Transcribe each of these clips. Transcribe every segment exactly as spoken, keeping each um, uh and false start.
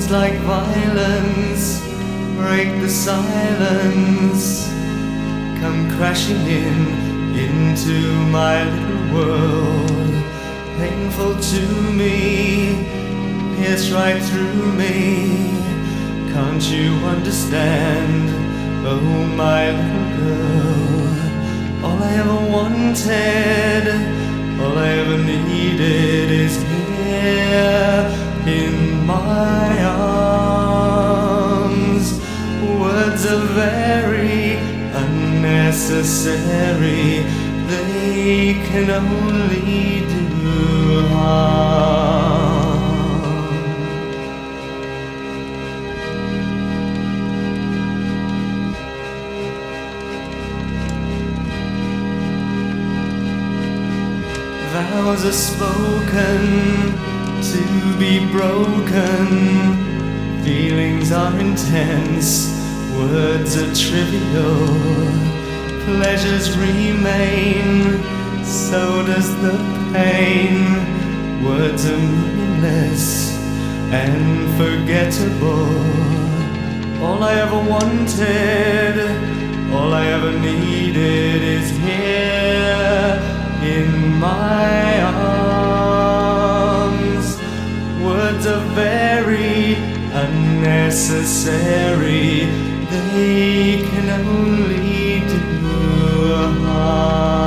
Words like violence break the silence, come crashing in into my little world. Painful to me, pierce right through me. Can't you understand, oh my little girl? All I ever wanted, all I ever needed is here in my arms. Words are very unnecessary, they can only do harm. Vows are spoken to be broken, feelings are intense, words are trivial, pleasures remain, so does the pain. Words are meaningless and forgettable. All I ever wanted, all I ever needed is here in my arms. Words are very unnecessary, they can only do harm.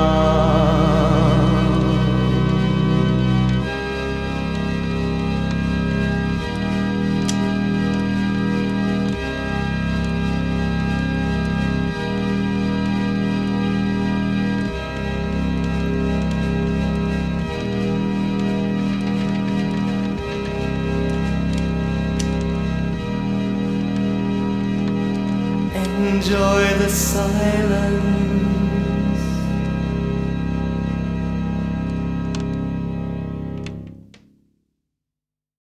Enjoy the silence,